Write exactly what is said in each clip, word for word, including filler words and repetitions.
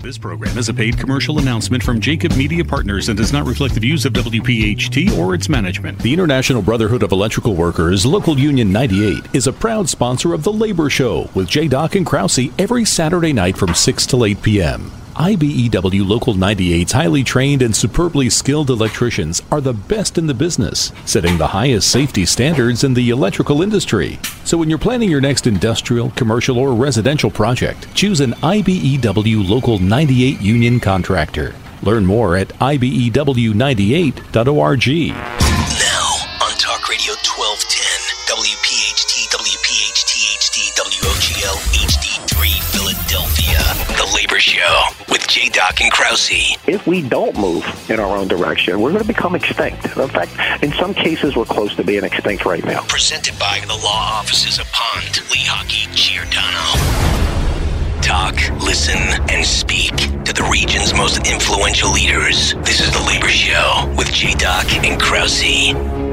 This program is a paid commercial announcement from Jacob Media Partners and does not reflect the views of W P H T or its management. The International Brotherhood of Electrical Workers, Local Union ninety-eight, is a proud sponsor of The Labor Show with J. Doc and Krause every Saturday night from six till eight p.m. I B E W Local ninety-eight's highly trained and superbly skilled electricians are the best in the business, setting the highest safety standards in the electrical industry. So when you're planning your next industrial, commercial, or residential project, choose an I B E W Local ninety-eight union contractor. Learn more at I B E W ninety-eight dot org. Now on Talk Radio twelve ten, W P H T, W P H T H D, W O G L H D three Philadelphia. The Labor Show with J. Doc and Krause. If we don't move in our own direction, we're going to become extinct. In fact, in some cases, we're close to being extinct right now. Presented by the law offices of Pond, Lehocky, Giordano. Talk, listen, and speak to the region's most influential leaders. This is The Labor Show with J. Doc and Krause.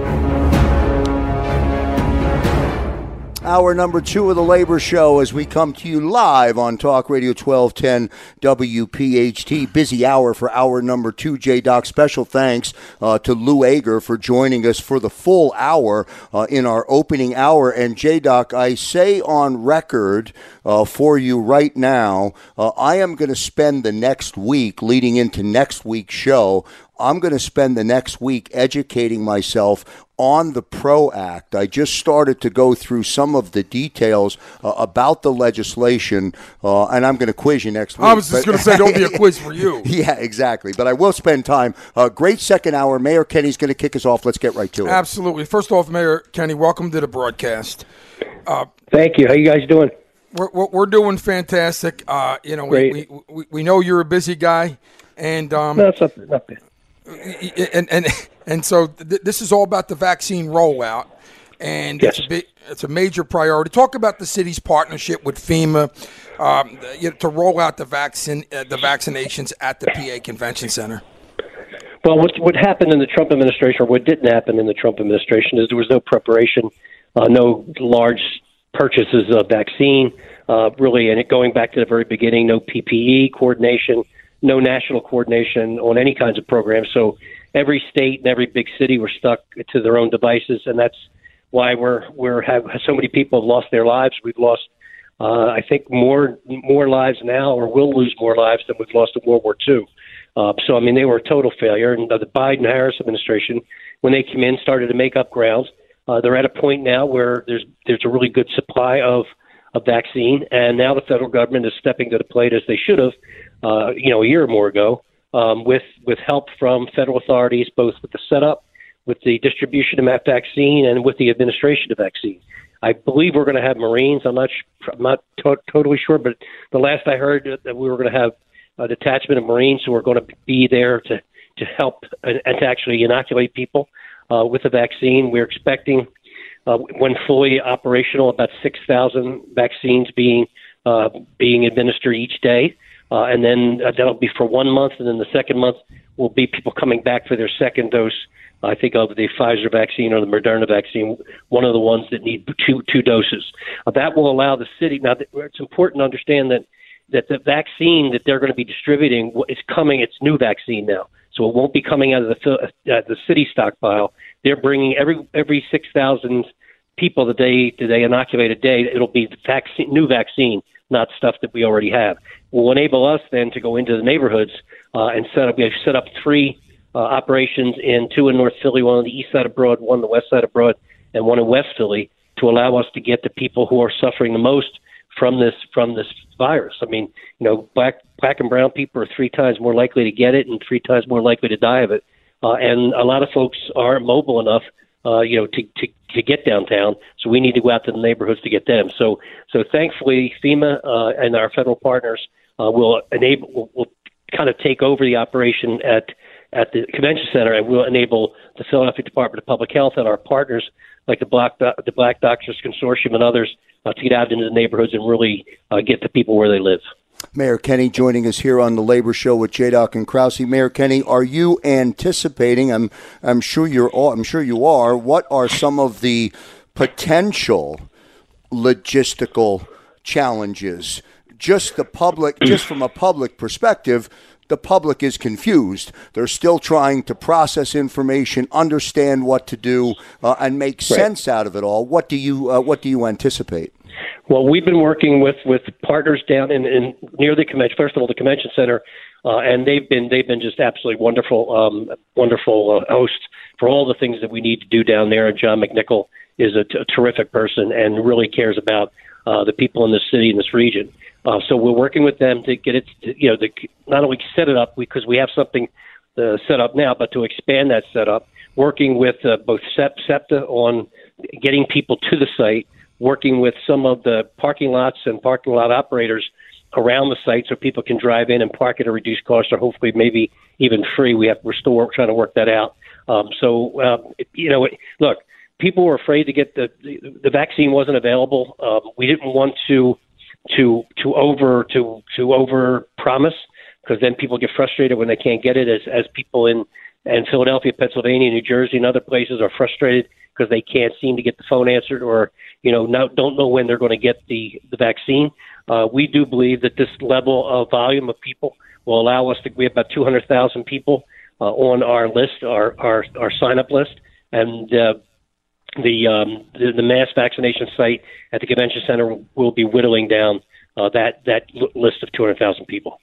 Hour number two of The Labor Show as we come to you live on Talk Radio twelve ten W P H T. Busy hour for hour number two, J-Doc. Special thanks uh, to Lou Ager for joining us for the full hour uh, in our opening hour. And J-Doc, I say on record uh, for you right now, uh, I am going to spend the next week leading into next week's show. I'm going to spend the next week educating myself on the PRO Act. I just started to go through some of the details uh, about the legislation, uh, and I'm going to quiz you next week. I was just going to say, don't be a quiz for you. Yeah, exactly. But I will spend time. Uh, great second hour. Mayor Kenny's going to kick us off. Let's get right to it. Absolutely. First off, Mayor Kenny, welcome to the broadcast. Uh, Thank you. How you guys doing? We're, we're doing fantastic. Uh, you know, we, we, we we know you're a busy guy, and um, no, it's not, not bad. And and and so th- this is all about the vaccine rollout, and yes. it's a big, it's a major priority. Talk about the city's partnership with FEMA um, you know, to roll out the vaccine uh, the vaccinations at the P A Convention Center. Well, what what happened in the Trump administration, or what didn't happen in the Trump administration, is there was no preparation, uh, no large purchases of vaccine, uh, really, and it going back to the very beginning, no P P E coordination. No national coordination on any kinds of programs. So every state and every big city were stuck to their own devices, and that's why we're we're have so many people have lost their lives. We've lost, uh, I think, more more lives now, or will lose more lives than we've lost in World War Two. Uh, so I mean, they were a total failure. And the Biden-Harris administration, when they came in, started to make up ground. Uh, they're at a point now where there's there's a really good supply of of vaccine, and now the federal government is stepping to the plate as they should have. Uh, you know, a year or more ago, um, with with help from federal authorities, both with the setup, with the distribution of that vaccine, and with the administration of vaccine. I believe we're going to have Marines. I'm not sh- I'm not to- totally sure, but the last I heard that we were going to have a detachment of Marines who are going to be there to to help and, and to actually inoculate people uh, with the vaccine. We're expecting, uh, when fully operational, about six thousand vaccines being uh, being administered each day. Uh, and then uh, that'll be for one month, and then the second month will be people coming back for their second dose, I think, of the Pfizer vaccine or the Moderna vaccine, one of the ones that need two two doses. Uh, that will allow the city. Now, it's important to understand that, that the vaccine that they're going to be distributing is coming. It's new vaccine now, so it won't be coming out of the uh, the city stockpile. They're bringing every every six thousand people that they that they inoculate a day. It'll be vaccine, new vaccine, not stuff that we already have. Will enable us then to go into the neighborhoods uh, and set up. We have set up three uh, operations in two in North Philly, one on the east side of Broad, one on the west side of Broad, and one in West Philly, to allow us to get the people who are suffering the most from this from this virus. I mean, you know, black black and brown people are three times more likely to get it and three times more likely to die of it. Uh, and a lot of folks aren't mobile enough, uh, you know, to, to to get downtown. So we need to go out to the neighborhoods to get them. So so thankfully, FEMA uh, and our federal partners uh, will enable will, will kind of take over the operation at at the convention center, and will enable the Philadelphia Department of Public Health and our partners like the Black the Black Doctors Consortium and others uh, to get out into the neighborhoods and really uh, get the people where they live. Mayor Kenny joining us here on the Labor Show with J. Doc and Krause. Mayor Kenny, are you anticipating? I'm I'm sure you're. All, I'm sure you are. What are some of the potential logistical challenges just the public, just from a public perspective, the public is confused. They're still trying to process information, understand what to do, uh, and make right. sense out of it all. What do you uh, what do you anticipate? Well, we've been working with, with partners down in, in near the convention. First of all, the convention center, uh, and they've been they've been just absolutely wonderful, um, wonderful uh, hosts for all the things that we need to do down there. And John McNichol is a, t- a terrific person and really cares about uh, the people in this city and this region. Uh, so we're working with them to get it, to, you know, to not only set it up because we have something uh, set up now, but to expand that setup. Working with uh, both SEPTA on getting people to the site, working with some of the parking lots and parking lot operators around the site so people can drive in and park at a reduced cost or hopefully maybe even free. We have we're still work, trying to work that out. Um, so uh, you know, look, people were afraid to get the the, the vaccine wasn't available. Um, we didn't want to. to to over to to over promise because then people get frustrated when they can't get it as as people in in Philadelphia, Pennsylvania, New Jersey, and other places are frustrated because they can't seem to get the phone answered or you know now don't know when they're going to get the the vaccine. Uh, we do believe that this level of volume of people will allow us to. We have about two hundred thousand people uh, on our list, our our our sign up list, and uh, The, um, the the mass vaccination site at the convention center will be whittling down uh, that that list of two hundred thousand people.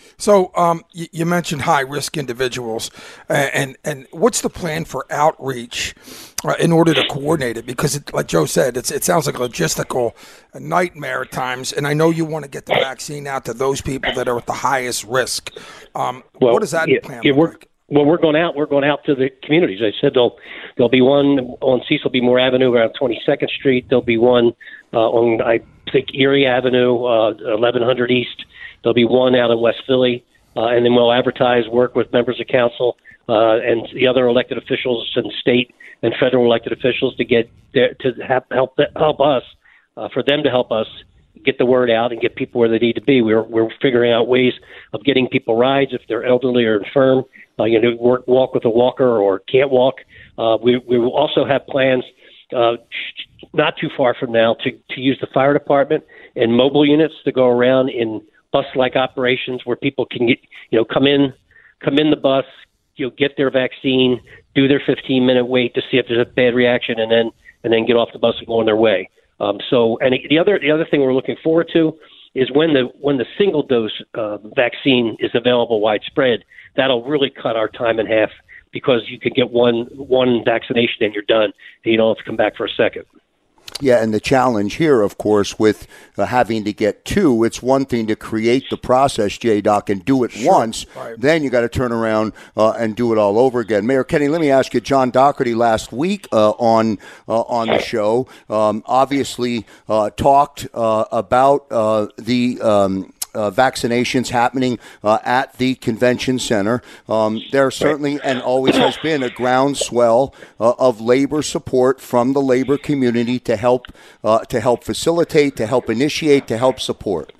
So um, you, you mentioned high risk individuals, uh, and and what's the plan for outreach uh, in order to coordinate it? Because, it, like Joe said, it's, it sounds like a logistical nightmare at times, and I know you want to get the vaccine out to those people that are at the highest risk. Um, well, what does that yeah, plan yeah, look like? Well, we're going out. We're going out to the communities. I said there'll there'll be one on Cecil B. Moore Avenue around twenty-second Street. There'll be one uh, on I think Erie Avenue, uh, eleven hundred East. There'll be one out in West Philly, uh, and then we'll advertise, work with members of council uh, and the other elected officials and state and federal elected officials to get there, to have, help help us uh, for them to help us get the word out and get people where they need to be. We're we're figuring out ways of getting people rides if they're elderly or infirm. Uh, you know, work, walk with a walker or can't walk. Uh, we, we will also have plans uh, not too far from now to, to use the fire department and mobile units to go around in bus-like operations where people can get, you know, come in, come in the bus, you know, get their vaccine, do their fifteen-minute wait to see if there's a bad reaction, and then and then get off the bus and go on their way. Um, so, and the other the other thing we're looking forward to is when the when the single dose uh, vaccine is available widespread. That'll really cut our time in half because you can get one one vaccination and you're done. And you don't have to come back for a second. Yeah, and the challenge here, of course, with uh, having to get two, it's one thing to create the process, J-Doc, and do it sure. once. Right. Then you got to turn around uh, and do it all over again. Mayor Kenny, let me ask you, John Doherty last week uh, on uh, on the show um, obviously uh, talked uh, about uh, the um, Uh, vaccinations happening uh, at the convention center. Um, there certainly and always has been a groundswell uh, of labor support from the labor community to help uh, to help facilitate, to help initiate, to help support.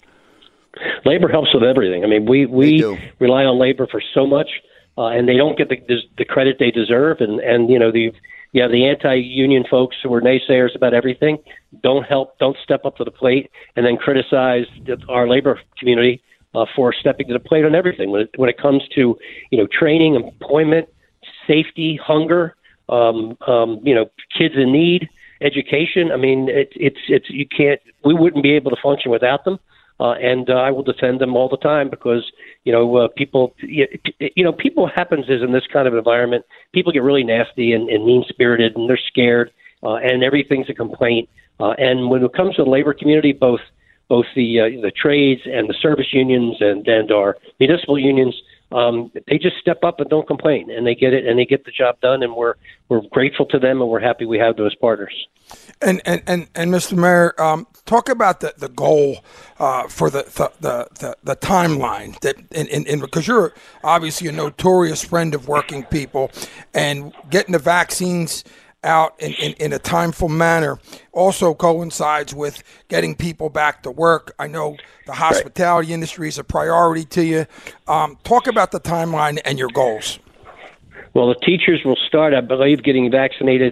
Labor helps with everything. I mean, we we rely on labor for so much, uh, and they don't get the, the credit they deserve. And, and you know the you have the anti-union folks who are naysayers about everything, don't help, don't step up to the plate, and then criticize our labor community uh, for stepping to the plate on everything. When it, when it comes to, you know, training, employment, safety, hunger, um, um, you know, kids in need, education. I mean, it, it's it's you can't. We wouldn't be able to function without them. Uh, and uh, I will defend them all the time because, you know, uh, people, you, you know, people what happens is in this kind of environment, people get really nasty and, and mean-spirited and they're scared uh, and everything's a complaint. Uh, and when it comes to the labor community, both both the uh, the trades and the service unions and, and our municipal unions, um, they just step up and don't complain, and they get it and they get the job done. And we're we're grateful to them, and we're happy we have those partners. And and and, and Mister Mayor, um, talk about the the goal uh, for the the, the the the timeline that in, in, in because you're obviously a notorious friend of working people, and getting the vaccines out in, in, in a timeful manner also coincides with getting people back to work. I know the hospitality right. industry is a priority to you. Um, talk about the timeline and your goals. Well, the teachers will start, I believe, getting vaccinated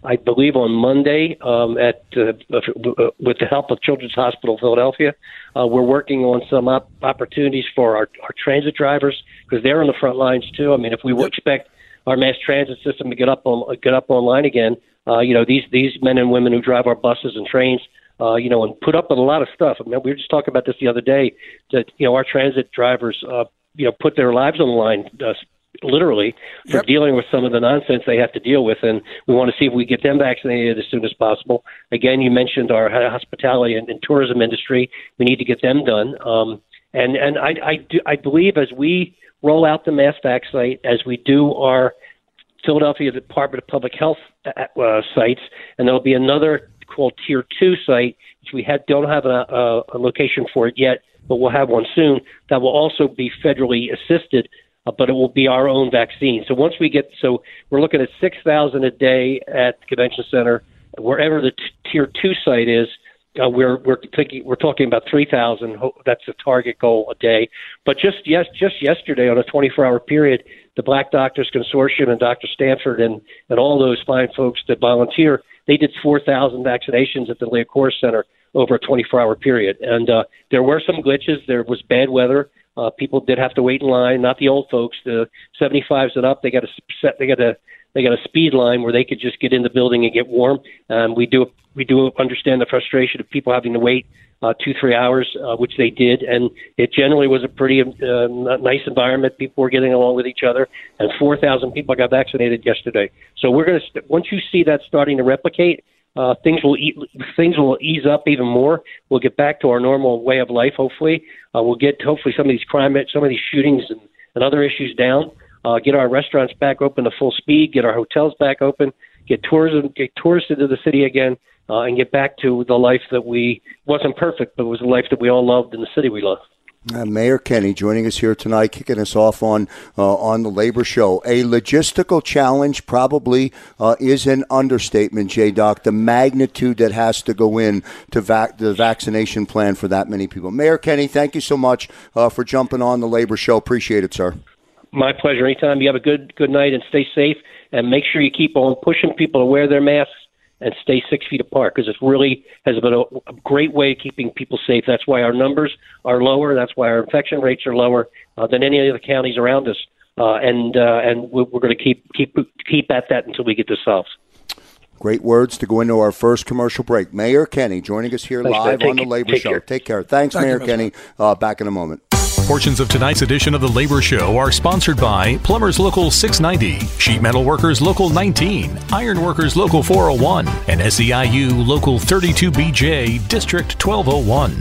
I believe on Monday um, at uh, with the help of Children's Hospital Philadelphia. Uh, we're working on some op- opportunities for our, our transit drivers because they're on the front lines too. I mean, if we yep. expect our mass transit system to get up on get up online again, uh, you know, these these men and women who drive our buses and trains, uh, you know, and put up with a lot of stuff. I mean, we were just talking about this the other day. That you know, our transit drivers, uh, you know, put their lives on the line. Uh, literally for yep. dealing with some of the nonsense they have to deal with, and we want to see if we get them vaccinated as soon as possible. Again, you mentioned our hospitality and, and tourism industry. We need to get them done. Um, and and I, I, do, I believe as we roll out the mass vac site, as we do our Philadelphia Department of Public Health uh, sites, and there'll be another called Tier two site, which we had, don't have a, a, a location for it yet, but we'll have one soon, that will also be federally assisted, Uh, but it will be our own vaccine. So once we get, so we're looking at six thousand a day at the convention center, wherever the t- tier two site is. Uh, we're we're thinking we're talking about three thousand. That's the target goal a day. But just yes, just yesterday on a twenty-four hour period, the Black Doctors Consortium and Doctor Stanford and and all those fine folks that volunteer, they did four thousand vaccinations at the Leah Core Center over a twenty-four hour period. And uh, there were some glitches. There was bad weather. Uh, people did have to wait in line. Not the old folks, the seventy-fives and up. They got a set. They got a they got a speed line where they could just get in the building and get warm. Um, we do we do understand the frustration of people having to wait uh, two three hours, uh, which they did, and it generally was a pretty uh, nice environment. People were getting along with each other, and four thousand people got vaccinated yesterday. So we're going to st- once you see that starting to replicate. Uh, things will e- things will ease up even more. We'll get back to our normal way of life. Hopefully, uh, we'll get hopefully some of these crime, some of these shootings and, and other issues down. Uh, get our restaurants back open to full speed. Get our hotels back open. Get tourism, get tourists into the city again, uh, and get back to the life that we wasn't perfect, but it was a life that we all loved in the city we love. Uh, Mayor Kenney joining us here tonight, kicking us off on uh, on the Labor Show. A logistical challenge probably uh, is an understatement, J-Doc, the magnitude that has to go in to vac- the vaccination plan for that many people. Mayor Kenney, thank you so much uh, for jumping on the Labor Show. Appreciate it, sir. My pleasure. Anytime. You have a good good night and stay safe, and make sure you keep on pushing people to wear their masks and stay six feet apart, because it really has been a, a great way of keeping people safe. That's why our numbers are lower. That's why our infection rates are lower uh, than any of the counties around us. Uh, and uh, and we're, we're going to keep keep keep at that until we get this solved. Great words to go into our first commercial break. Mayor Kenney joining us here Thanks, live Take, on the Labor take Show. Care. Take care. Thanks, Thank Mayor you, Kenney. Uh, back in a moment. Portions of tonight's edition of the Labor Show are sponsored by Plumbers Local six ninety, Sheet Metal Workers Local nineteen, Iron Workers Local four oh one, and S E I U Local thirty-two B J District twelve oh one.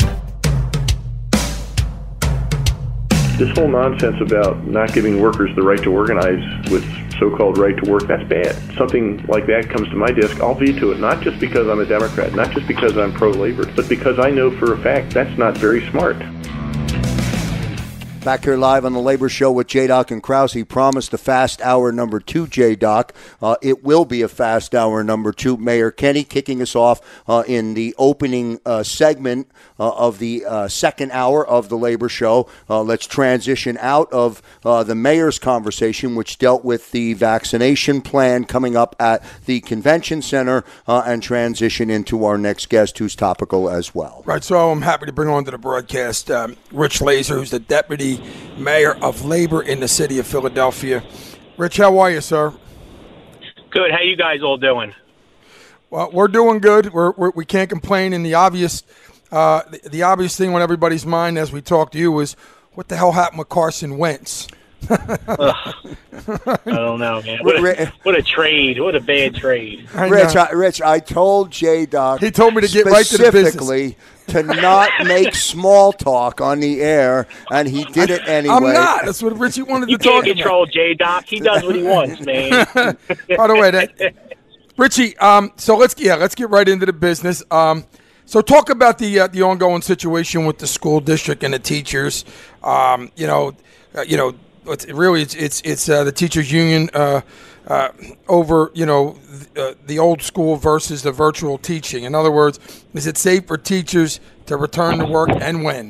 This whole nonsense about not giving workers the right to organize with so-called right to work, that's bad. Something like that comes to my desk, I'll veto it, not just because I'm a Democrat, not just because I'm pro-labor, but because I know for a fact that's not very smart. Back here live on the Labor Show with J-Doc and Krause. He promised a fast hour number two, J-Doc. Uh, it will be a fast hour number two. Mayor Kenney kicking us off uh, in the opening uh, segment uh, of the uh, second hour of the Labor Show. Uh, let's transition out of uh, the mayor's conversation, which dealt with the vaccination plan coming up at the convention center, uh, and transition into our next guest, who's topical as well. Right, so I'm happy to bring on to the broadcast um, Rich Laser, who's the deputy mayor of labor in the city of Philadelphia. Rich, how are you, sir? Good. How you guys all doing? Well, we're doing good. We're, we're, we can't complain. And the obvious, uh, the, the obvious thing on everybody's mind as we talk to you is, what the hell happened with Carson Wentz? I don't know, man. What a, what a trade. What a bad trade. I Rich, I, Rich, I told J-Doc he told me to get right to the business. Specifically to not make small talk on the air, and he did it anyway. I'm not. That's what Richie wanted you to talk about. You can't control J-Doc. He does what he wants, man. By the way, that, Richie, um, so let's yeah, let's get right into the business. Um, so talk about the uh, the ongoing situation with the school district and the teachers. Um, you know, uh, you know, it's really it's it's, it's uh, the teachers union uh, uh, over you know th- uh, the old school versus the virtual teaching. In other words, is it safe for teachers to return to work, and when?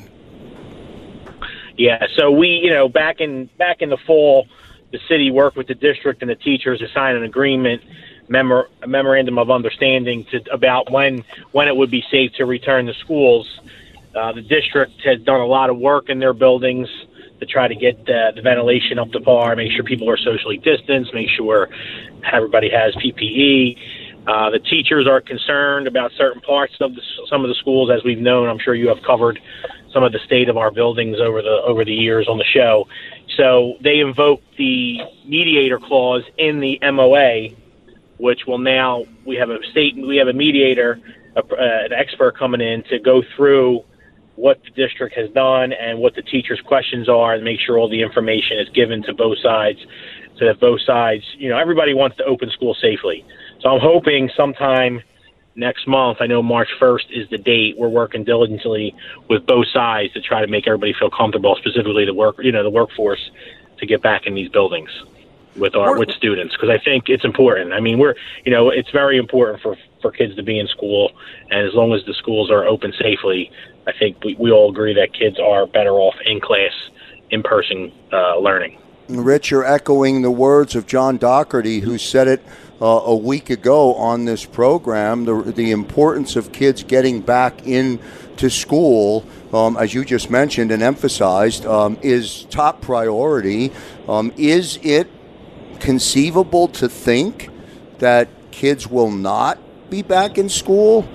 Yeah, so we you know back in back in the fall, the city worked with the district and the teachers to sign an agreement memor- a memorandum of understanding to about when when it would be safe to return to schools. Uh, the district has done a lot of work in their buildings to try to get the, the ventilation up to par, make sure people are socially distanced, make sure everybody has P P E. Uh, the teachers are concerned about certain parts of the, some of the schools, as we've known. I'm sure you have covered some of the state of our buildings over the over the years on the show. So they invoked the mediator clause in the M O A, which will now we have a state we have a mediator, a, uh, an expert coming in to go through what the district has done and what the teachers' questions are, and make sure all the information is given to both sides, so that both sides, you know, everybody wants to open school safely. So I'm hoping sometime next month, I know March first is the date, we're working diligently with both sides to try to make everybody feel comfortable, specifically the work, you know, the workforce, to get back in these buildings with our with students, because I think it's important. I mean, we're, you know, it's very important for, for kids to be in school, and as long as the schools are open safely, I think we, we all agree that kids are better off in class, in-person uh, learning. Rich, you're echoing the words of John Doherty, who said it uh, a week ago on this program, the, the importance of kids getting back into school, um, as you just mentioned and emphasized, um, is top priority. Um, is it conceivable to think that kids will not be back in school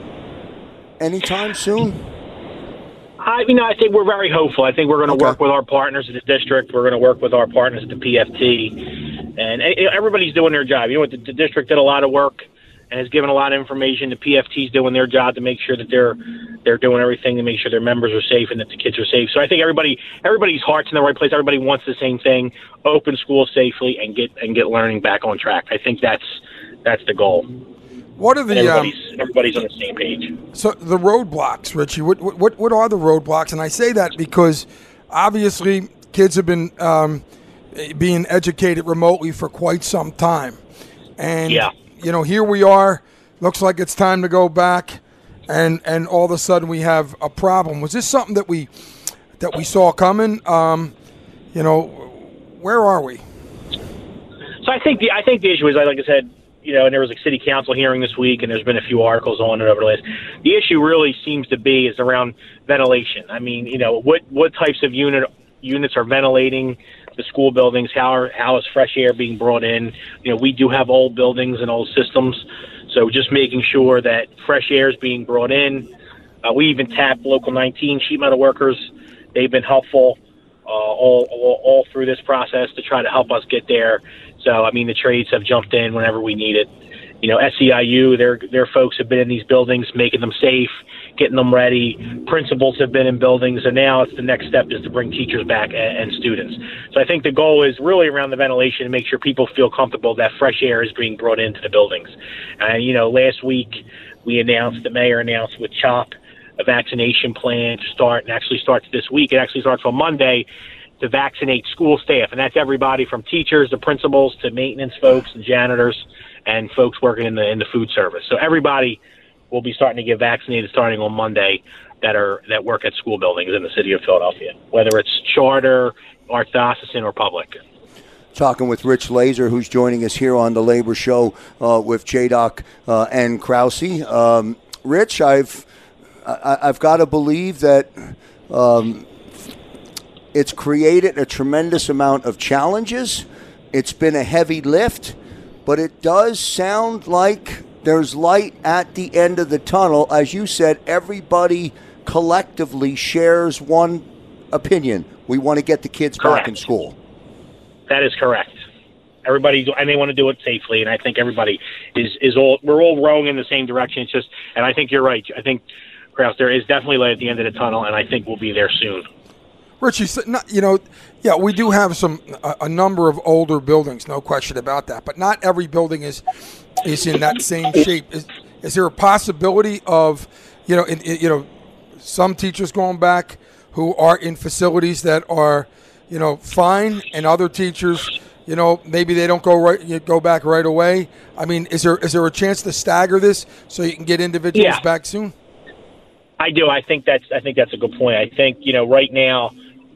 anytime soon? I, you know, I think we're very hopeful. I think we're going to Okay. work with our partners in the district. We're going to work with our partners at the P F T, and everybody's doing their job. You know what? The, the district did a lot of work and has given a lot of information. The P F T's doing their job to make sure that they're they're doing everything to make sure their members are safe and that the kids are safe. So I think everybody, everybody's heart's in the right place. Everybody wants the same thing: open school safely and get and get learning back on track. I think that's that's the goal. What are the everybody's, um, everybody's on the same page. So the roadblocks, Richie? What what what are the roadblocks? And I say that because obviously kids have been um, being educated remotely for quite some time, and yeah. you know, here we are. Looks like it's time to go back, and and all of a sudden we have a problem. Was this something that we that we saw coming? Um, you know, where are we? So I think the I think the issue is, like I said, you know, and there was a city council hearing this week, and there's been a few articles on it over the last. The issue really seems to be is around ventilation. I mean, you know, what what types of unit units are ventilating the school buildings? How are, how is fresh air being brought in? You know, we do have old buildings and old systems, so just making sure that fresh air is being brought in. Uh, we even tapped Local nineteen sheet metal workers. They've been helpful uh, all, all all through this process to try to help us get there. So, I mean, the trades have jumped in whenever we need it. You know, S E I U, their their folks have been in these buildings, making them safe, getting them ready. Principals have been in buildings, and now it's the next step is to bring teachers back and, and students. So I think the goal is really around the ventilation to make sure people feel comfortable that fresh air is being brought into the buildings. And, you know, last week we announced, the mayor announced with CHOP, a vaccination plan to start, and actually starts this week. It actually starts on Monday, to vaccinate school staff, and that's everybody from teachers to principals to maintenance folks and janitors and folks working in the in the food service. So everybody will be starting to get vaccinated starting on Monday that are that work at school buildings in the city of Philadelphia, whether it's charter, archdiocesan, or public. Talking with Rich Laser, who's joining us here on the Labor Show uh, with J. Doc uh, and Krause. Um, Rich, I've I, I've got to believe that. Um, It's created a tremendous amount of challenges. It's been a heavy lift, but it does sound like there's light at the end of the tunnel. As you said, everybody collectively shares one opinion. We want to get the kids Correct. back in school. That is correct. Everybody, and they want to do it safely, and I think everybody is, is all, we're all rowing in the same direction. It's just, and I think you're right. I think, Krause, there is definitely light at the end of the tunnel, and I think we'll be there soon. Richie, you know, yeah, we do have some a, a number of older buildings, no question about that. But not every building is is in that same shape. Is, is there a possibility of, you know, in, in, you know, some teachers going back who are in facilities that are, you know, fine, and other teachers, you know, maybe they don't go right, you go back right away? I mean, is there is there a chance to stagger this so you can get individuals yeah. back soon? I do. I think that's I think that's a good point. I think, you know, right now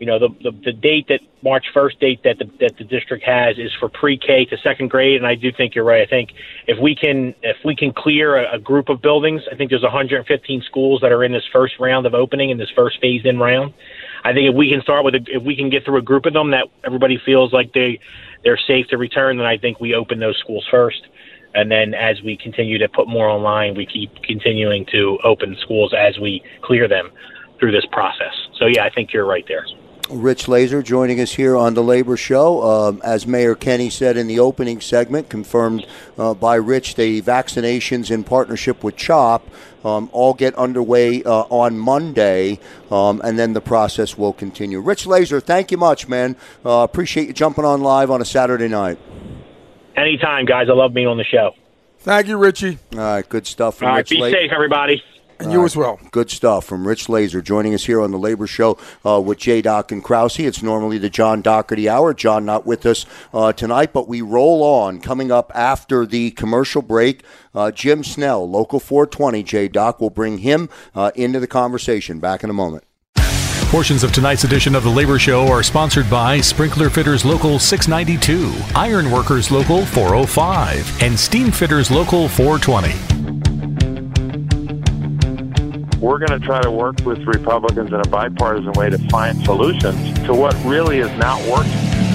You know, the, the the date that March first date that the that the district has is for pre-K to second grade, and I do think you're right. I think if we can if we can clear a, a group of buildings, I think there's one hundred fifteen schools that are in this first round of opening in this first phased-in round. I think if we can start with a, if we can get through a group of them that everybody feels like they they're safe to return, then I think we open those schools first, and then as we continue to put more online, we keep continuing to open schools as we clear them through this process. So yeah, I think you're right there. Rich Laser joining us here on the Labor Show. Um, as Mayor Kenney said in the opening segment, confirmed uh, by Rich, the vaccinations in partnership with CHOP um, all get underway uh, on Monday, um, and then the process will continue. Rich Laser, thank you much, man. Uh, appreciate you jumping on live on a Saturday night. Anytime, guys. I love being on the show. Thank you, Richie. All right, good stuff from All right, Rich be Laser. safe, everybody. And All you right. as well. Good stuff from Rich Laser joining us here on the Labor Show uh, with J. Doc and Krause. It's normally the John Doherty Hour. John not with us uh, tonight, but we roll on. Coming up after the commercial break, uh, Jim Snell, Local four twenty, J. Doc, will bring him uh, into the conversation. Back in a moment. Portions of tonight's edition of the Labor Show are sponsored by Sprinkler Fitters Local six ninety-two, Iron Workers Local four oh five, and Steam Fitters Local four twenty. We're going to try to work with Republicans in a bipartisan way to find solutions to what really is not working.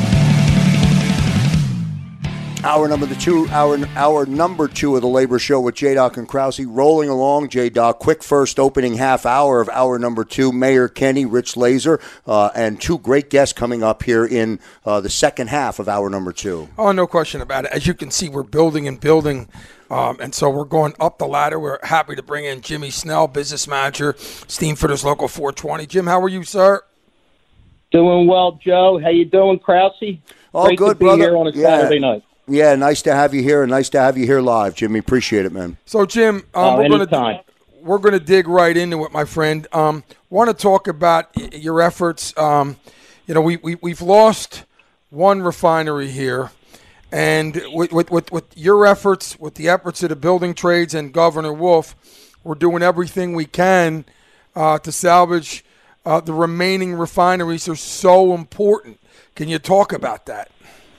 Hour number two, hour, hour number two of the Labor Show with J. Doc and Krause. Rolling along, J. Doc. Quick first opening half hour of hour number two. Mayor Kenney, Rich Laser, uh, and two great guests coming up here in uh, the second half of hour number two. Oh, no question about it. As you can see, we're building and building. Um, and so we're going up the ladder. We're happy to bring in Jimmy Snell, business manager, Steam Fitters Local four twenty. Jim, how are you, sir? Doing well, Joe. How you doing, Krause? All Great good, to be brother. here on a yeah. Saturday night. Yeah, nice to have you here, and nice to have you here live, Jimmy. Appreciate it, man. So, Jim, um, Oh, we're going anytime. to we're going to dig right into it, my friend. Um, want to talk about y- your efforts. Um, you know, we, we we've lost one refinery here. And with, with, with, with your efforts, with the efforts of the building trades and Governor Wolf, we're doing everything we can uh, to salvage uh, the remaining refineries. Are so important. Can you talk about that?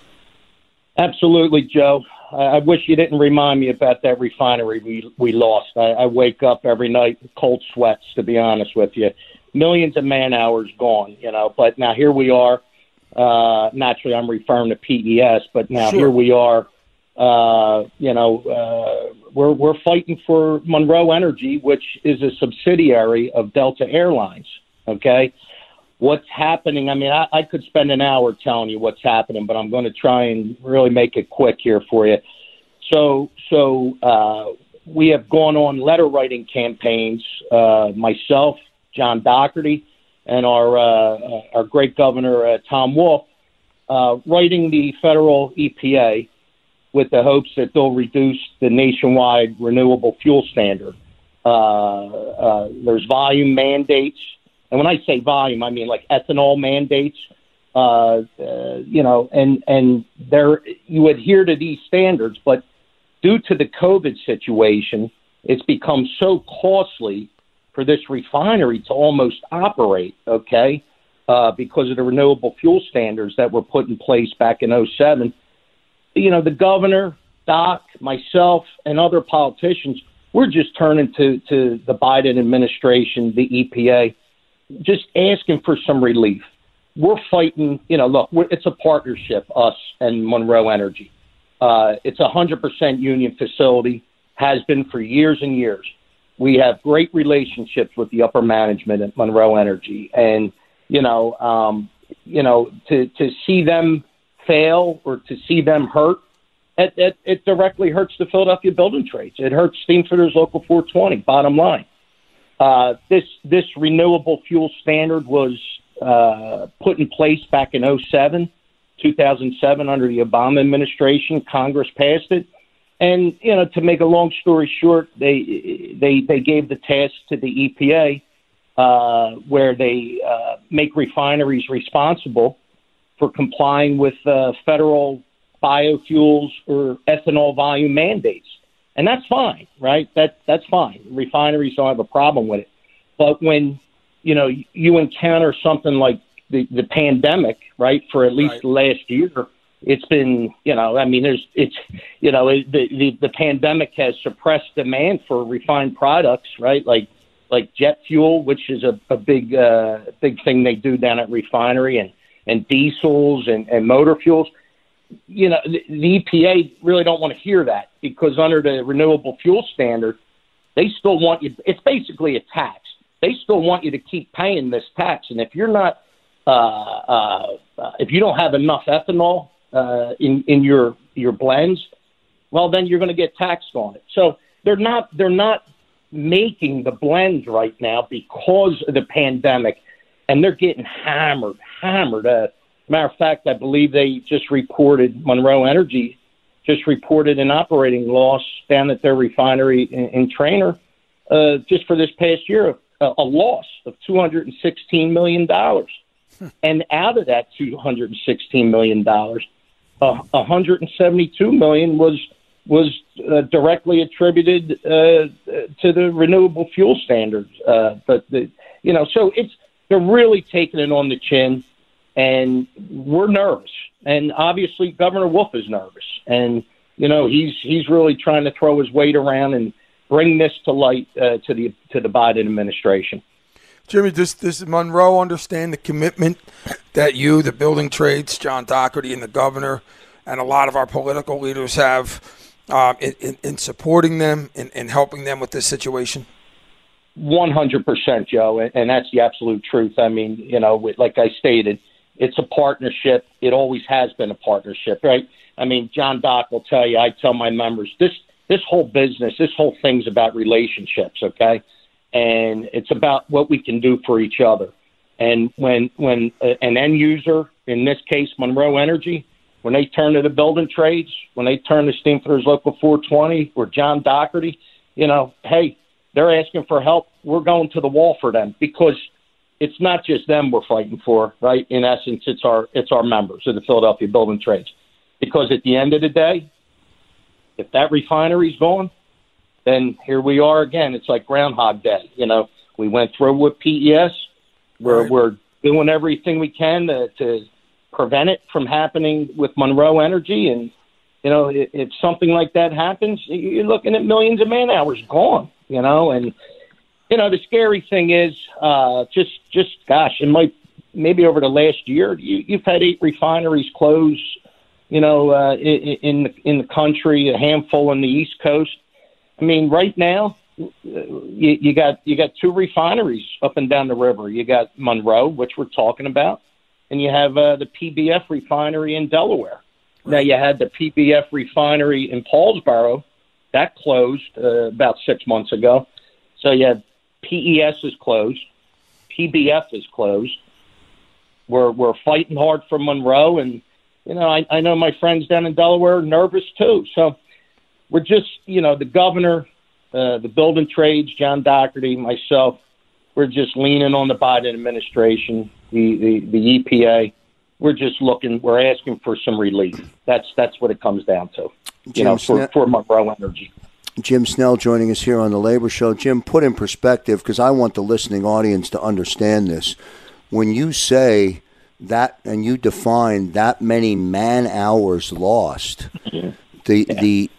Absolutely, Joe. I, I wish you didn't remind me about that refinery we we lost. I, I wake up every night with cold sweats, to be honest with you. Millions of man hours gone, you know. But now here we are. Uh, naturally, I'm referring to P E S, but now Sure. here we are. Uh, you know, uh, we're we're fighting for Monroe Energy, which is a subsidiary of Delta Airlines. Okay, what's happening? I mean, I, I could spend an hour telling you what's happening, but I'm going to try and really make it quick here for you. So, so uh, we have gone on letter writing campaigns. Uh, myself, John Doherty, and our uh, our great governor, uh, Tom Wolf, uh, writing the federal E P A with the hopes that they'll reduce the nationwide renewable fuel standard. Uh, uh, there's volume mandates. And when I say volume, I mean like ethanol mandates, uh, uh, you know, and, and there you adhere to these standards. But due to the COVID situation, it's become so costly for this refinery to almost operate, okay, uh, because of the renewable fuel standards that were put in place back in oh seven. You know, the governor, Doc, myself, and other politicians, we're just turning to, to the Biden administration, the E P A, just asking for some relief. We're fighting, you know, look, we're, it's a partnership, us and Monroe Energy. Uh, it's a one hundred percent union facility, has been for years and years. We have great relationships with the upper management at Monroe Energy. And, you know, um, you know, to, to see them fail or to see them hurt, it, it, it directly hurts the Philadelphia building trades. It hurts Steam Fitters Local four twenty, bottom line. Uh, this this renewable fuel standard was uh, put in place back in oh seven, two thousand seven under the Obama administration. Congress passed it. And, you know, to make a long story short, they they, they gave the task to the E P A uh, where they uh, make refineries responsible for complying with uh, federal biofuels or ethanol volume mandates. And that's fine, right? That that's fine. Refineries don't have a problem with it. But when, you know, you encounter something like the, the pandemic, right, for at least right. the last year, it's been, you know, I mean, there's, it's, you know, it, the, the the pandemic has suppressed demand for refined products, right, like like jet fuel, which is a, a big uh, big thing they do down at refinery, and, and diesels and, and motor fuels. You know, the, the E P A really don't want to hear that, because under the renewable fuel standard, they still want you. It's basically a tax. They still want you to keep paying this tax, and if you're not, uh, uh, uh, if you don't have enough ethanol uh, in in your your blends, well, then you're going to get taxed on it. So they're not they're not making the blends right now because of the pandemic, and they're getting hammered, hammered. Uh, matter of fact, I believe they just reported, Monroe Energy just reported an operating loss down at their refinery in, in Trainer, uh, just for this past year, a, a loss of two hundred sixteen million dollars. Hmm. And out of that two hundred sixteen million dollars, uh, one hundred seventy-two million dollars was was uh, directly attributed uh, to the renewable fuel standards. Uh, but, the, you know, so it's they're really taking it on the chin, and we're nervous. And obviously Governor Wolf is nervous. And, you know, he's he's really trying to throw his weight around and bring this to light uh, to the to the Biden administration. Jimmy, does, does Monroe understand the commitment that you, the building trades, John Doherty, and the governor, and a lot of our political leaders have um, in, in, in supporting them and in, in helping them with this situation? one hundred percent, Joe, and that's the absolute truth. I mean, you know, like I stated, it's a partnership. It always has been a partnership, right? I mean, John Doc will tell you, I tell my members, this this whole business, this whole thing's about relationships, okay? And it's about what we can do for each other. And when when an end user, in this case Monroe Energy, when they turn to the building trades, when they turn to Steamfitters Local four twenty or John Doherty, you know, hey, they're asking for help. We're going to the wall for them, because it's not just them we're fighting for, right? In essence, it's our it's our members of the Philadelphia Building Trades. Because at the end of the day, if that refinery's gone, then here we are again. It's like Groundhog Day. You know, we went through with P E S. We're right. we're doing everything we can to, to prevent it from happening with Monroe Energy. And, you know, if, if something like that happens, you're looking at millions of man hours gone, you know. And, you know, the scary thing is uh, just, just gosh, it might maybe over the last year, you, you've had eight refineries close, you know, uh, in, in, the, in the country, a handful on the East Coast. I mean, right now, you, you got you got two refineries up and down the river. You got Monroe, which we're talking about, and you have uh, the P B F refinery in Delaware. Right. Now, you had the P B F refinery in Paulsboro. That closed uh, about six months ago. So you have P E S is closed. P B F is closed. We're, we're fighting hard for Monroe, and, you know, I, I know my friends down in Delaware are nervous too. So we're just, you know, the governor, uh, the building trades, John Doherty, myself, we're just leaning on the Biden administration, the, the, the E P A. We're just looking, we're asking for some relief. That's that's what it comes down to, you Jim know, for, Snell, for Monroe Energy. Jim Snell joining us here on the Labor Show. Jim, put in perspective, because I want the listening audience to understand this. When you say that and you define that many man hours lost, mm-hmm. The yeah. the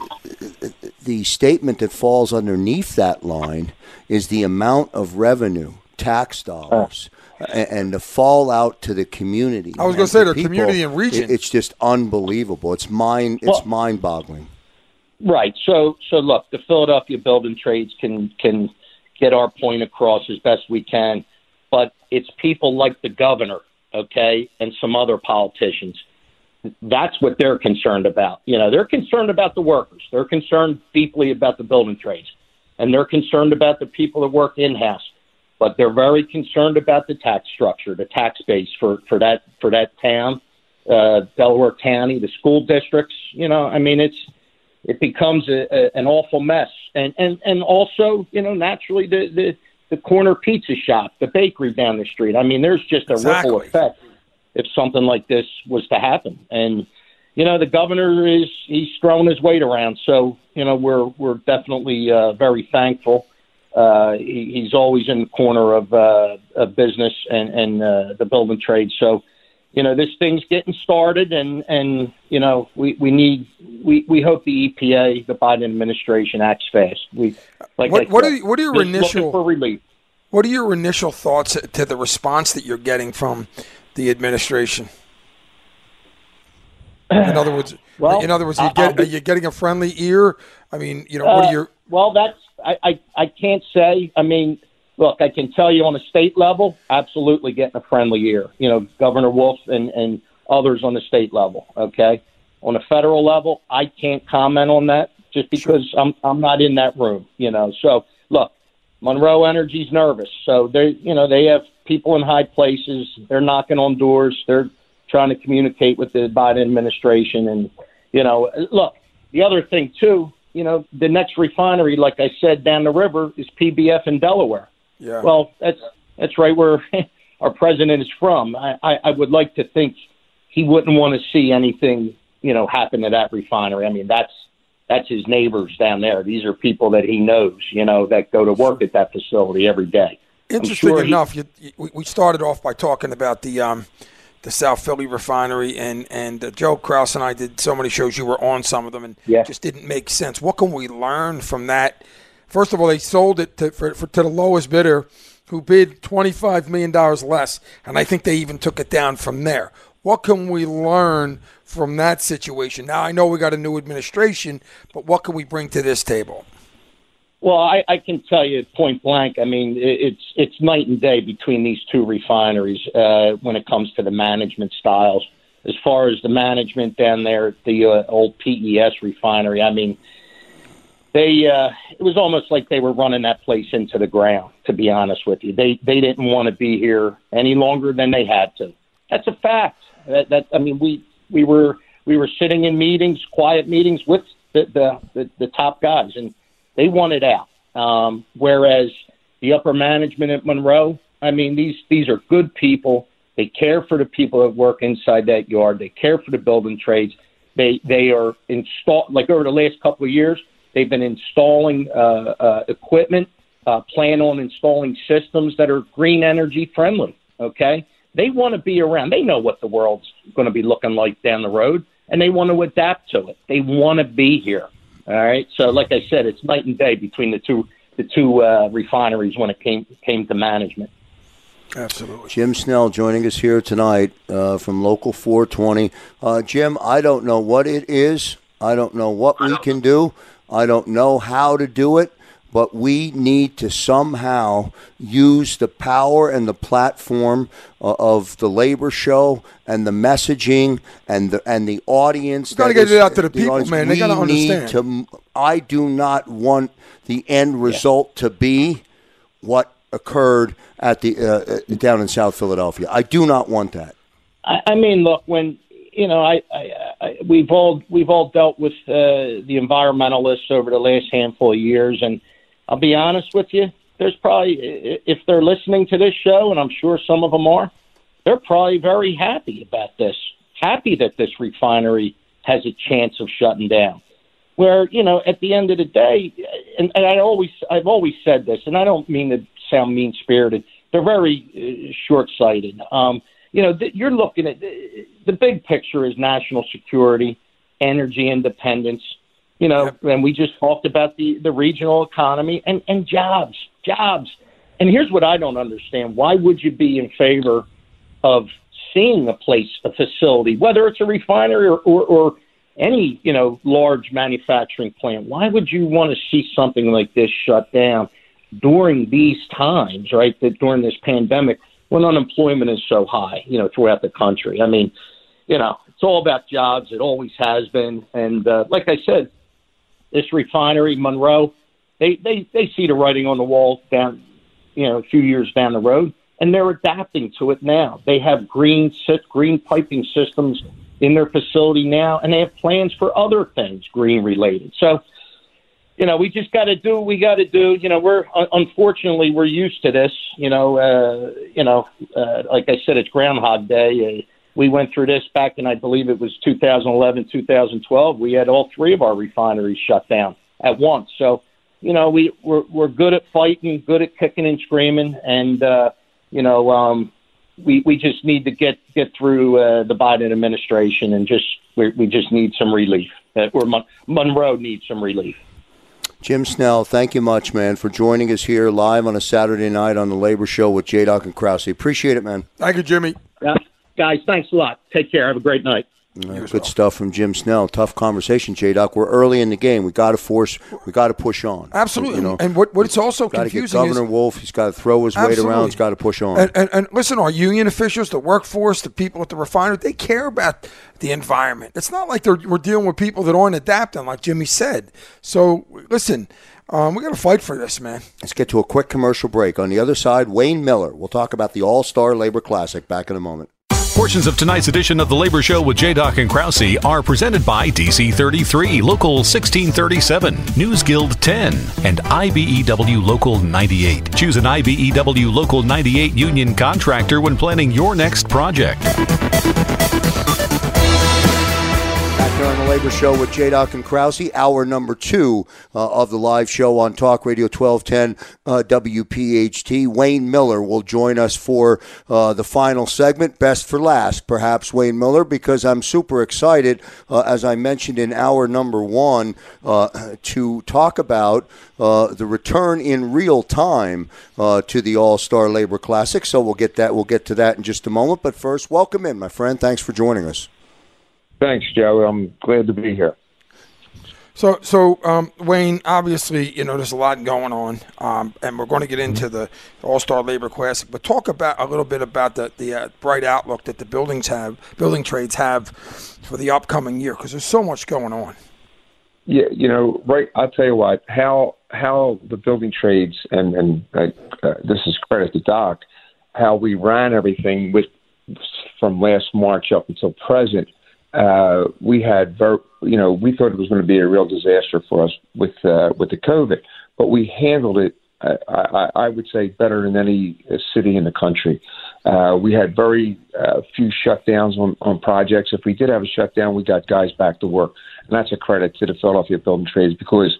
the statement that falls underneath that line is the amount of revenue, tax dollars, oh. and, and the fallout to the community. I was going to say the people, community and region. It, it's just unbelievable. It's mind. It's well, mind-boggling. Right. So so look, the Philadelphia Building Trades can can get our point across as best we can, but it's people like the governor, okay, and some other politicians. That's what they're concerned about. You know, they're concerned about the workers. They're concerned deeply about the building trades, and they're concerned about the people that work in-house. But they're very concerned about the tax structure, the tax base for, for that for that town, uh, Delaware County, the school districts. You know, I mean, it's it becomes a, a, an awful mess, and and and also, you know, naturally the, the the corner pizza shop, the bakery down the street. I mean, there's just a exactly. ripple effect if something like this was to happen. And, you know, the governor is, he's throwing his weight around. So, you know, we're, we're definitely uh, very thankful. Uh, he, he's always in the corner of, uh, of business and, and uh, the building trade. So, you know, this thing's getting started, and, and you know, we, we need we, we hope the E P A, the Biden administration, acts fast. We like what, I what said, are what are your just initial looking for relief? What are your initial thoughts to the response that you're getting from the administration? In other words, well, in other words, you I'll get, be, are you getting a friendly ear? I mean, you know, what uh, are your well, that's I, I, I can't say. I mean, look, I can tell you on a state level, absolutely getting a friendly ear. You know, Governor Wolf and, and others on the state level. Okay, on a federal level, I can't comment on that just because sure. I'm I'm not in that room. You know, so look, Monroe Energy's nervous, so they you know they have people in high places. They're knocking on doors. They're trying to communicate with the Biden administration, and you know, look, the other thing too. You know, the next refinery, like I said, down the river is P B F in Delaware. Yeah. Well, that's that's right where our president is from. I, I, I would like to think he wouldn't want to see anything, you know, happen to that refinery. I mean, that's that's his neighbors down there. These are people that he knows, you know, that go to work at that facility every day. Interesting sure enough, he, you, we, we started off by talking about the um, the South Philly refinery, and and uh, Joe Kraus and I did so many shows. You were on some of them, and yeah. just didn't make sense. What can we learn from that? First of all, they sold it to for, for to the lowest bidder, who bid twenty-five million dollars less, and I think they even took it down from there. What can we learn from that situation? Now, I know we got a new administration, but what can we bring to this table? Well, I, I can tell you point blank. I mean, it's it's night and day between these two refineries uh, when it comes to the management styles. As far as the management down there at the uh, old P E S refinery, I mean, they uh, it was almost like they were running that place into the ground. To be honest with you, they they didn't want to be here any longer than they had to. That's a fact. That, that I mean, we we were we were sitting in meetings, quiet meetings with the the, the, the top guys, and they wanted out. Um, whereas the upper management at Monroe, I mean, these these are good people. They care for the people that work inside that yard. They care for the building trades. They they are install like over the last couple of years, they've been installing uh, uh, equipment, uh, plan on installing systems that are green energy friendly. Okay, they want to be around. They know what the world's going to be looking like down the road, and they want to adapt to it. They want to be here. All right. So, like I said, it's night and day between the two the two uh, refineries when it came came to management. Absolutely. Jim Snell joining us here tonight uh, from Local four twenty. Uh, Jim, I don't know what it is. I don't know what we can do. I don't know how to do it. But we need to somehow use the power and the platform uh, of the labor show and the messaging and the and the audience. Got to get is, it out to the, the people, audience. man. They got to understand. To, I do not want the end result yeah. to be what occurred at the uh, down in South Philadelphia. I do not want that. I, I mean, look, when you know, I, I, I we've all we've all dealt with uh, the environmentalists over the last handful of years, and I'll be honest with you, there's probably, if they're listening to this show, and I'm sure some of them are, they're probably very happy about this, happy that this refinery has a chance of shutting down. Where, you know, at the end of the day, and, and I always, I've always said this, and I don't mean to sound mean-spirited, they're very uh, short-sighted. Um, you know, th- you're looking at, the big picture is national security, energy independence. You know, yep. and we just talked about the, the regional economy and, and jobs, jobs. And here's what I don't understand. Why would you be in favor of seeing a place, a facility, whether it's a refinery or, or, or any, you know, large manufacturing plant? Why would you want to see something like this shut down during these times, right, that during this pandemic when unemployment is so high, you know, throughout the country? I mean, you know, it's all about jobs. It always has been. And uh, like I said, this refinery, Monroe, they, they, they see the writing on the wall down, you know, a few years down the road, and they're adapting to it now. They have green green piping systems in their facility now, and they have plans for other things green related. So, you know, we just got to do what we got to do. You know, we're unfortunately we're used to this. You know, uh, you know, uh, like I said, it's Groundhog Day. Uh, We went through this back in, I believe it was two thousand eleven, two thousand twelve. We had all three of our refineries shut down at once. So you know, we we're, we're good at fighting, good at kicking and screaming, and uh, you know, um, we we just need to get get through uh, the Biden administration, and just we, we just need some relief. Uh, or Mon- Monroe needs some relief. Jim Snell, thank you much, man, for joining us here live on a Saturday night on the Labor Show with J. Doc and Krause. Appreciate it, man. Thank you, Jimmy. Uh, guys, thanks a lot. Take care. Have a great night. Uh, good stuff from Jim Snell. Tough conversation, J. Doc. We're early in the game. We got to force. We got to push on. Absolutely. You know, and what what's also gotta confusing get Governor is Wolf. He's got to throw his absolutely. weight around. He's got to push on. And, and, and listen, our union officials, the workforce, the people at the refinery, they care about the environment. It's not like they're, we're dealing with people that aren't adapting, like Jimmy said. So listen. Um, we got to fight for this, man. Let's get to a quick commercial break. On the other side, Wayne Miller. We'll talk about the All-Star Labor Classic. Back in a moment. Portions of tonight's edition of the Labor Show with J. Doc and Krause are presented by D C thirty-three, Local sixteen thirty-seven, News Guild ten, and I B E W Local ninety-eight. Choose an I B E W Local ninety-eight union contractor when planning your next project. On the Labor Show with J. Doc and Krause, hour number two uh, of the live show on Talk Radio twelve ten uh, W P H T. Wayne Miller will join us for uh, the final segment. Best for last, perhaps, Wayne Miller, because I'm super excited, uh, as I mentioned in hour number one, uh, to talk about uh, the return in real time uh, to the All-Star Labor Classic. So we'll get that. We'll get to that in just a moment. But first, welcome in, my friend. Thanks for joining us. Thanks, Joe. I'm glad to be here. So, so um, Wayne, obviously, you know, there's a lot going on, um, and we're going to get into the All-Star Labor Classic. But talk about a little bit about the the uh, bright outlook that the buildings have, building trades have for the upcoming year, because there's so much going on. Yeah, you know, right. I'll tell you what. How how the building trades, and and uh, uh, this is credit to Doc, how we ran everything with from last March up until present. Uh, we had, ver- you know, we thought it was going to be a real disaster for us with uh, with the COVID, but we handled it, uh, I, I would say, better than any city in the country. Uh, we had very uh, few shutdowns on, on projects. If we did have a shutdown, we got guys back to work, and that's a credit to the Philadelphia Building Trades, because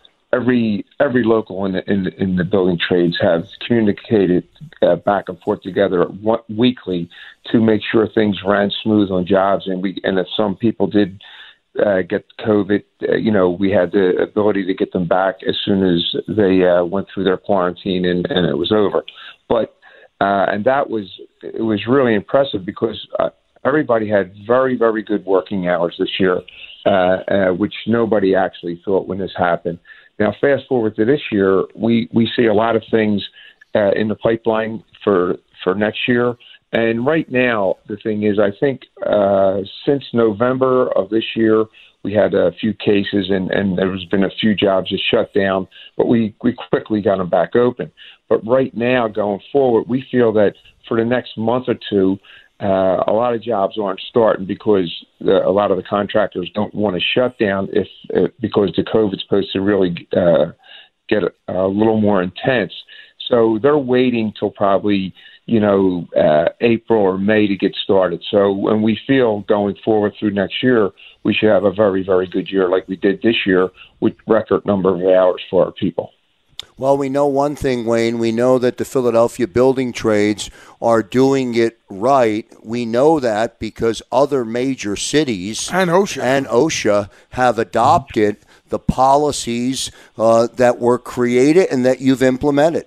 every every local in the in, in the building trades have communicated uh, back and forth together one, weekly to make sure things ran smooth on jobs, and we and if some people did uh, get COVID, uh, you know, we had the ability to get them back as soon as they uh, went through their quarantine and, and it was over. But uh, and that was it was really impressive, because uh, everybody had very very good working hours this year, uh, uh, which nobody actually thought when this happened. Now, fast forward to this year, we, we see a lot of things uh, in the pipeline for for next year. And right now, the thing is, I think uh, since November of this year, we had a few cases, and, and there's been a few jobs that shut down, but we, we quickly got them back open. But right now, going forward, we feel that for the next month or two, Uh, a lot of jobs aren't starting because the, a lot of the contractors don't want to shut down if, if because the COVID's supposed to really uh, get a, a little more intense. So they're waiting till probably, you know, uh, April or May to get started. So when we feel going forward through next year, we should have a very, very good year like we did this year with record number of hours for our people. Well, we know one thing, Wayne. We know that the Philadelphia building trades are doing it right. We know that because other major cities and OSHA, and OSHA have adopted the policies uh, that were created and that you've implemented.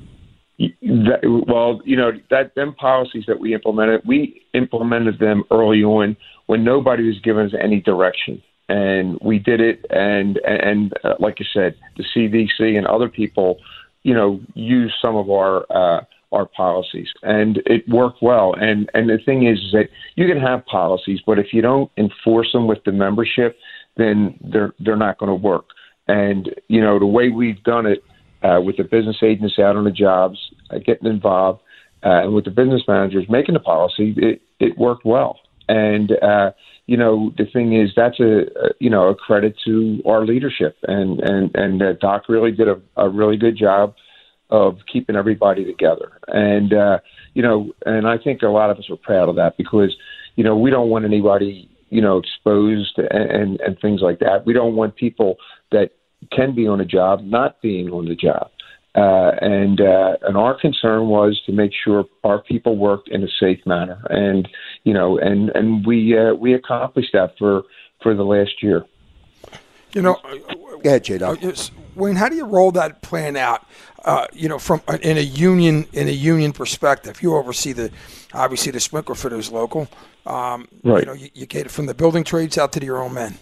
That, well, you know, that them policies that we implemented, we implemented them early on when nobody was giving us any direction. And we did it, and and uh, like you said, the C D C and other people, you know, use some of our uh, our policies, and it worked well. And and the thing is, is that you can have policies, but if you don't enforce them with the membership, then they're they're not going to work. And you know, the way we've done it uh, with the business agents out on the jobs, uh, getting involved, uh, and with the business managers making the policy, it it worked well. And uh, you know, the thing is, that's a, a you know a credit to our leadership, and and and uh, Doc really did a, a really good job of keeping everybody together. And uh, you know, and I think a lot of us are proud of that, because you know we don't want anybody you know exposed and and, and things like that. We don't want people that can be on a job not being on the job. Uh, and uh, and our concern was to make sure our people worked in a safe manner, and you know, and and we uh, we accomplished that for, for the last year. You know, go ahead, J Doc. Wayne, how do you roll that plan out? Uh, you know, from in a union in a union perspective, you oversee the obviously the sprinkler fitters local. Um, right. You know, you, you cater from the building trades out to your own men.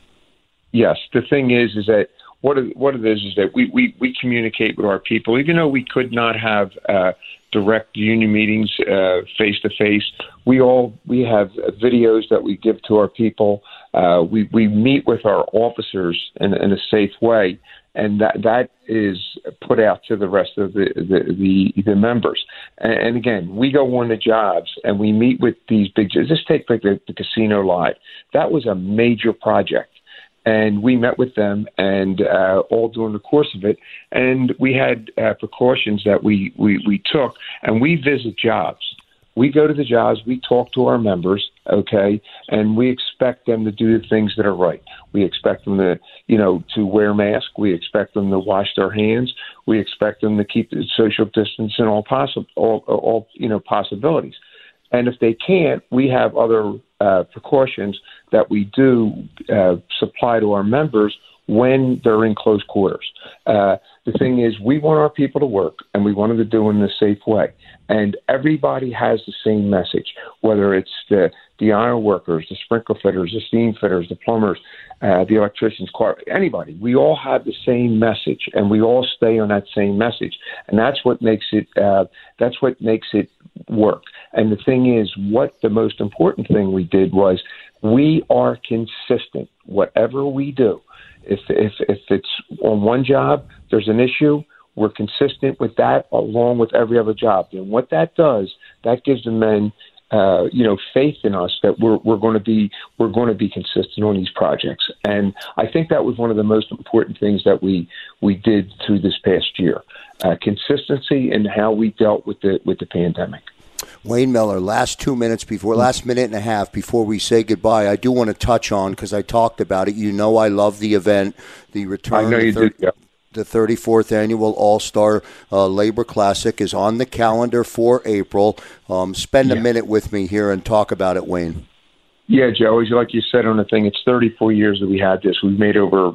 Yes. The thing is, is that. What it, what it is is that we, we, we communicate with our people, even though we could not have uh, direct union meetings face to face. We all we have videos that we give to our people. Uh, we we meet with our officers in, in a safe way, and that that is put out to the rest of the the, the, the members. And, and again, we go on the jobs and we meet with these big. Just take like the, the Casino Live. That was a major project. And we met with them, and uh, all during the course of it, and we had uh, precautions that we, we, we took, and we visit jobs. We go to the jobs, we talk to our members, okay, and we expect them to do the things that are right. We expect them to, you know, to wear masks. We expect them to wash their hands. We expect them to keep the social distance and all possible, all, all you know, possibilities. And if they can't, we have other uh, precautions that we do uh, supply to our members when they're in close quarters. Uh, the thing is, we want our people to work, and we want them to do it in a safe way. And everybody has the same message, whether it's the, the iron workers, the sprinkler fitters, the steam fitters, the plumbers, uh, the electricians, anybody. We all have the same message, and we all stay on that same message. And that's what makes it. Uh, that's what makes it work. And the thing is, what the most important thing we did was we are consistent. Whatever we do, if if if it's on one job, there's an issue. We're consistent with that, along with every other job. And what that does, that gives the men, uh, you know, faith in us that we're we're going to be we're going to be consistent on these projects. And I think that was one of the most important things that we we did through this past year, uh, consistency in how we dealt with the with the pandemic. Wayne Miller, last two minutes before, last minute and a half before we say goodbye, I do want to touch on, because I talked about it. You know, I love the event, the return. I know you thir- did, yeah. The thirty-fourth Annual All-Star uh, Labor Classic is on the calendar for April. Um, spend yeah. a minute with me here and talk about it, Wayne. Yeah, Joe, as like you said on the thing, it's thirty-four years that we had this. We've made over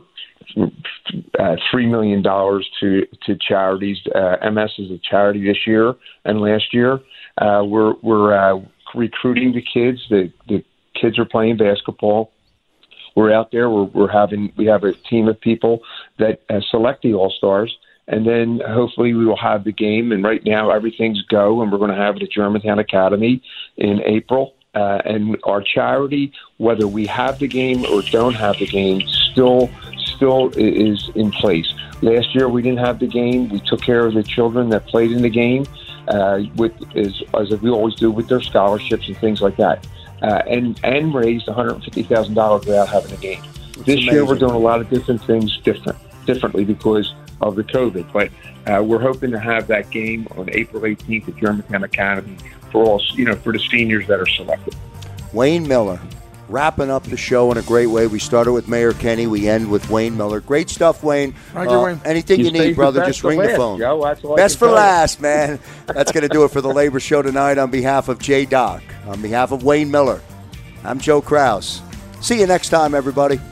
uh, three million dollars to, to charities. Uh, M S is a charity this year and last year. Uh, we're we're uh, recruiting the kids. The, the kids are playing basketball. We're out there. We're, we're having we have a team of people that uh, select the All-Stars, and then hopefully we will have the game. And right now everything's go, and we're going to have it at Germantown Academy in April. Uh, and our charity, whether we have the game or don't have the game, still still is in place. Last year we didn't have the game. We took care of the children that played in the game, uh, with as, as we always do with their scholarships and things like that. Uh, and, and raised one hundred fifty thousand dollars without having a game. That's this amazing. Year we're doing a lot of different things different, differently because of the COVID. But uh, we're hoping to have that game on April eighteenth at Germantown Academy for all, you know, for the seniors that are selected. Wayne Miller, wrapping up the show in a great way. We started with Mayor Kenny. We end with Wayne Miller. Great stuff, Wayne. Thank you, uh, Wayne. Anything you, you need, brother, just ring last, the phone. Joe, that's all Best for tell last, you. man. That's going to do it for the Labor Show tonight. On behalf of J Doc, on behalf of Wayne Miller, I'm Joe Kraus. See you next time, everybody.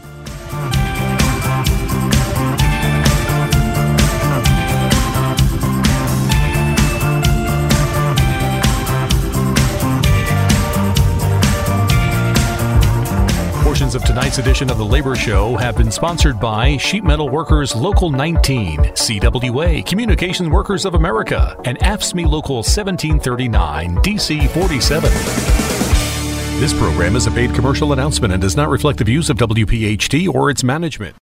Portions of tonight's edition of The Labor Show have been sponsored by Sheet Metal Workers Local nineteen, C W A, Communications Workers of America, and A F S C M E Local seventeen thirty-nine, D C forty-seven. This program is a paid commercial announcement and does not reflect the views of W P H T or its management.